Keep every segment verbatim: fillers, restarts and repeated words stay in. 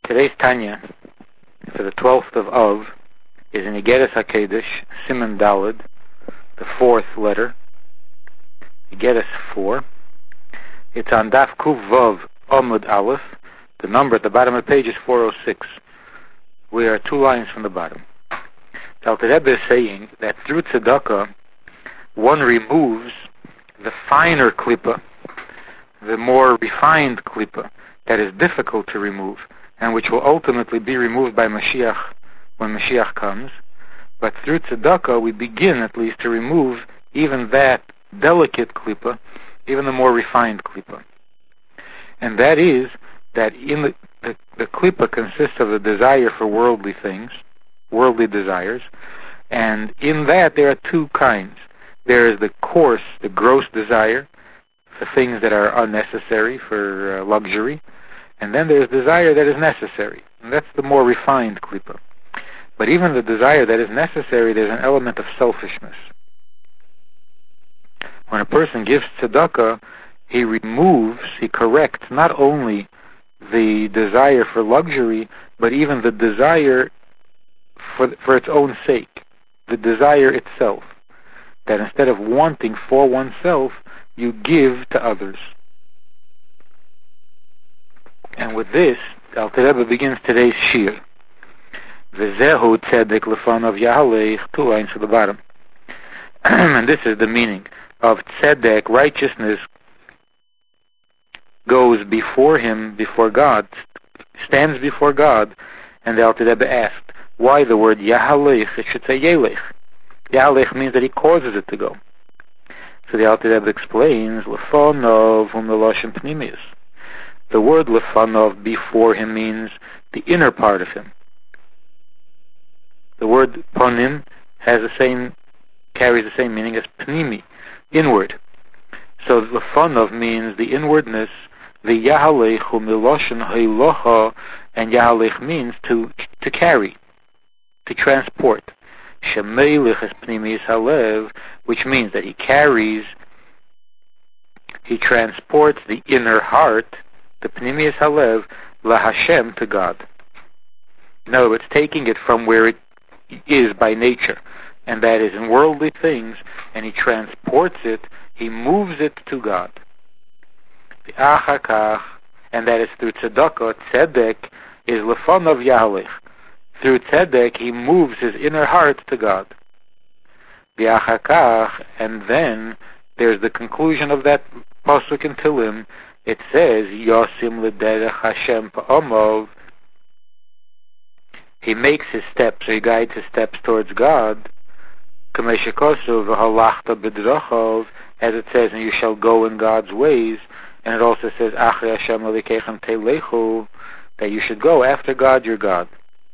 Today's Tanya, for the twelfth of Av, is in Igeres HaKedesh, Siman Daled, the fourth letter, Igeres four. It's on Daf Kuv Vav Amud Aleph. The number at the bottom of the page is four oh six. We are two lines from the bottom. The Alter Rebbe is saying that through tzedakah, one removes the finer klippa, the more refined klippa, that is difficult to remove, and which will ultimately be removed by Mashiach when Mashiach comes. But through tzedakah, we begin at least to remove even that delicate klippa, even the more refined klippa. And that is that in the, the, the klippa consists of the desire for worldly things, worldly desires, and in that there are two kinds. There is the coarse, the gross desire for things that are unnecessary, for uh, luxury, and then there is desire that is necessary, and that's the more refined klippa. But even the desire that is necessary, there's an element of selfishness. When a person gives tzedakah, he removes, he corrects not only the desire for luxury, but even the desire for, for its own sake, the desire itself. That instead of wanting for oneself, you give to others. And with this, Alter Rebbe begins today's shir. V'zehu tzedek lefanav yahalech, two lines to the bottom. And this is the meaning of tzedek, righteousness, goes before him, before God, stands before God, and the Alter Rebbe asked, why the word yahalech? It should say yelech. Yahalech means that he causes it to go. So the Alter Rebbe explains, lefanov u'meloshen pnimius. The word lefanov, before him, means the inner part of him. The word ponim has the same, carries the same meaning as pnimi, inward. So lefanov means the inwardness. The yahalech u'meloshen hailocha, and yahalech means to to carry, to transport. Shemelech es pnimis halev, which means that he carries, he transports the inner heart, the pnimis halev, la Hashem, to God. In other words, taking it from where it is by nature, and that is in worldly things, and he transports it, he moves it to God. The achakach, and that is through tzedakah. Tzedek is lefanav yahalech. Through tzedek, he moves his inner heart to God. The achakach, and then there's the conclusion of that pasuk in Tehillim. It says, Yosim l'derech Hashem pa'omov. He makes his steps, or he guides his steps towards God. Kameshikosu v'halachta b'drachov, as it says, and you shall go in God's ways. And it also says, Achri Hashem alikechem telechu, that you should go after God, your God.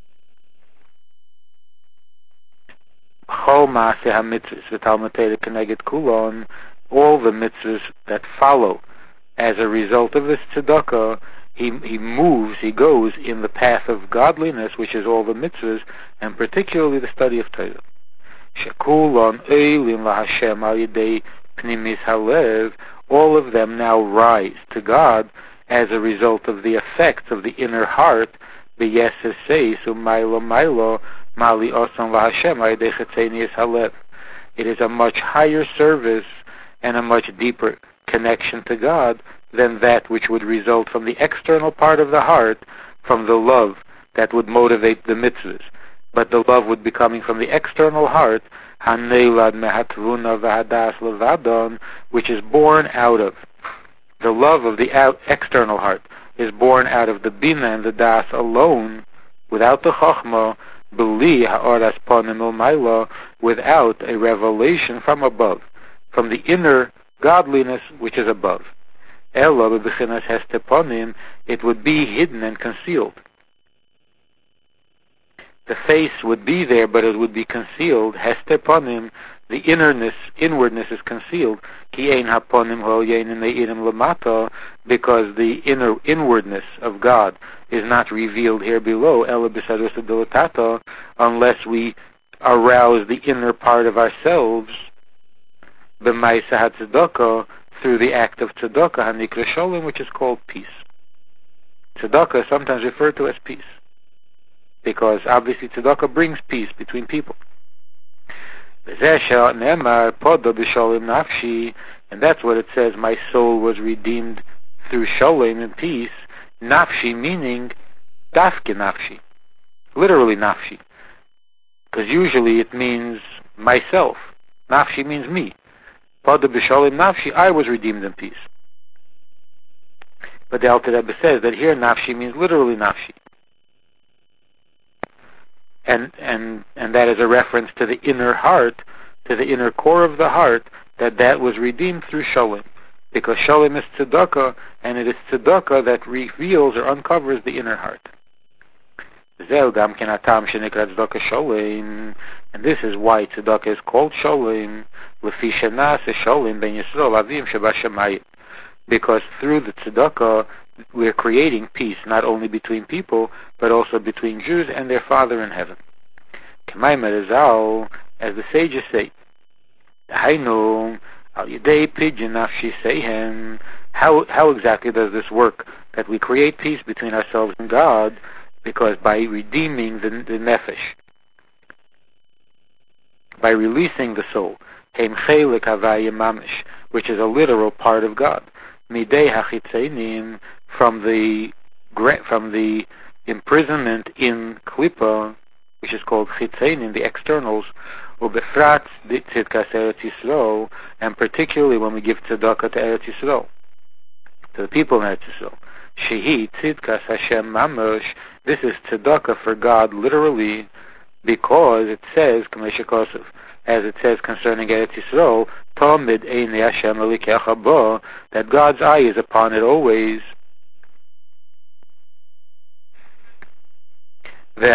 Chol maaseh ha-mitzvahs v'talmutei keneged kulon, all the mitzvahs that follow as a result of this tzedakah, he he moves, he goes in the path of godliness, which is all the mitzvahs, and particularly the study of Torah. Shekulon eilim laHashem al yedei pnimis halev, all of them now rise to God as a result of the effects of the inner heart. B'yesesei sumaylo maylo mali osan laHashem al yedei chetzenius halev. It is a much higher service and a much deeper connection to God than that which would result from the external part of the heart, from the love that would motivate the mitzvahs. But the love would be coming from the external heart, haneilad mehatvuna v'hadas levadon, which is born out of the love of the out, external heart, is born out of the bina and the das alone, without the chokhmah, b'li ha'oras ponim u'maylo, without a revelation from above, from the inner godliness which is above. Elo b'bechinas hester ponim, it would be hidden and concealed. The face would be there, but it would be concealed. Hester ponim, the innerness, inwardness is concealed. Ki ein haponim ho yeinin leirim lamata, because the inner inwardness of God is not revealed here below. Elo b'sadus adolatato, unless we arouse the inner part of ourselves. B'maisa hatzedakah, through the act of tzedakah, hanikra sholem, which is called peace. tzedakah is sometimes referred to as peace, because obviously tzedakah brings peace between people. And that's what it says, my soul was redeemed through shalom and peace. Nafshi meaning dafke nafshi, literally nafshi, because usually it means myself. Nafshi means me. Pada b'shalom nafshi, I was redeemed in peace. But the Alter Rebbe says that here nafshi means literally nafshi. And, and, and that is a reference to the inner heart, to the inner core of the heart, that that was redeemed through shalom. Because shalom is tzedakah, and it is tzedakah that reveals or uncovers the inner heart. And this is why tzedakah is called shalom, because through the tzedakah, we're creating peace, not only between people, but also between Jews and their Father in heaven. As the sages say, how, how exactly does this work, that we create peace between ourselves and God? Because by redeeming the, the nefesh, by releasing the soul, which is a literal part of God, from the from the imprisonment in klipa, which is called chitzenim, the externals, ubefrat tzidkas Eretz Yisrael, and particularly when we give tzedakah to Eretz Yisrael, to the people in Eretz Yisrael. Shehi tzidkas Hashem mamash. This is tzedakah for God, literally, because it says, as it says concerning Eretz Yisrael, Tamid Einei Hashem Elikecha Bo, that God's eye is upon it always. It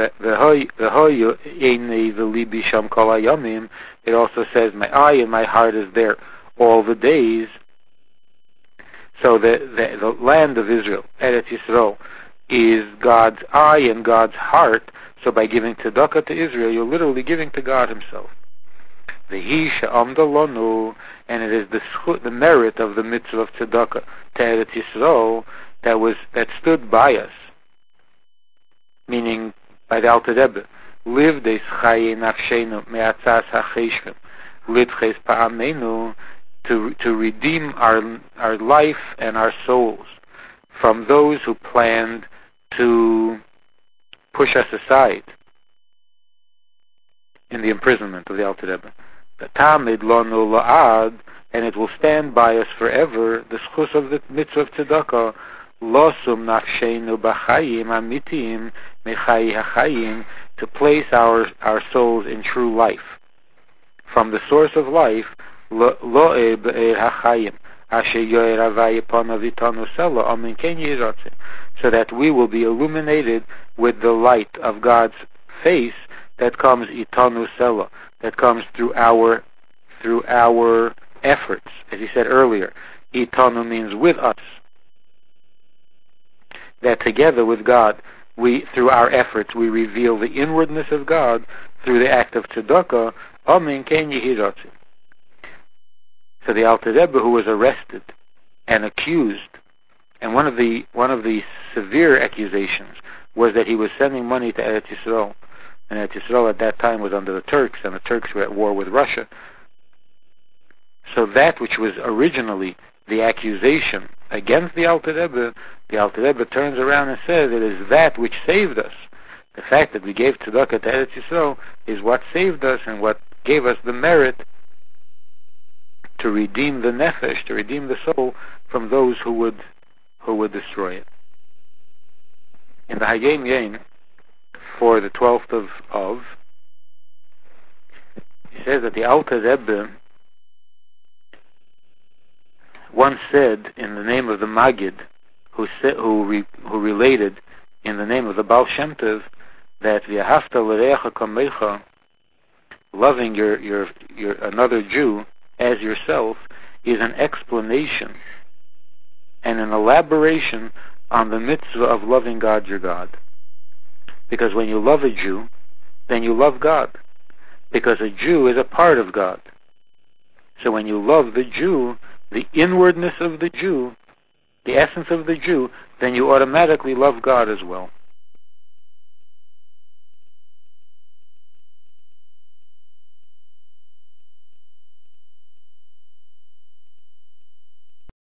also says, my eye and my heart is there all the days. So the, the, the land of Israel, Eretz Yisrael, is God's eye and God's heart. So by giving tzedakah to Israel, you're literally giving to God Himself. The Hisha and it is the the merit of the mitzvah of tzedakah to Eretz Yisrael that was that stood by us, meaning by the Alter Rebbe, live des chaye nafshenu me'atzas hacheshvim lidches pa'amenu, to to redeem our our life and our souls from those who planned to push us aside in the imprisonment of the Alter Rebbe. The Tamid lonu la'ad, and it will stand by us forever, the schus of the mitzvah of tzedakah, losum nafshenu b'chayim amitim mechayi hachayim, to place our our souls in true life, from the source of life, lo'e be'er hachayim, asher yoyer havai panav itanu selo, amen ken yiratzeh, so that we will be illuminated with the light of God's face that comes itanu selo, that comes through our through our efforts. As he said earlier, itanu means with us. That together with God, we through our efforts we reveal the inwardness of God through the act of tzedakah. Amen ken yiratzeh. So the Alter Rebbe, who was arrested and accused, and one of the one of the severe accusations was that he was sending money to Eretz Yisrael, and Eretz Yisrael at that time was under the Turks, and the Turks were at war with Russia. So that which was originally the accusation against the Alter Rebbe, the Alter Rebbe turns around and says it is that which saved us. The fact that we gave tzedakah to Eretz Yisrael is what saved us and what gave us the merit to redeem the nefesh, to redeem the soul from those who would who would destroy it. In the Hayom Yom for the twelfth of Av, he says that the Alter Rebbe once said in the name of the Magid, who said, who re, who related in the name of the Baal Shem Tov, that v'ahavta l'reacha kamecha, loving your your your another Jew as yourself, is an explanation and an elaboration on the mitzvah of loving God your God. Because when you love a Jew, then you love God. Because a Jew is a part of God. So when you love the Jew, the inwardness of the Jew the essence of the Jew, then you automatically love God as well.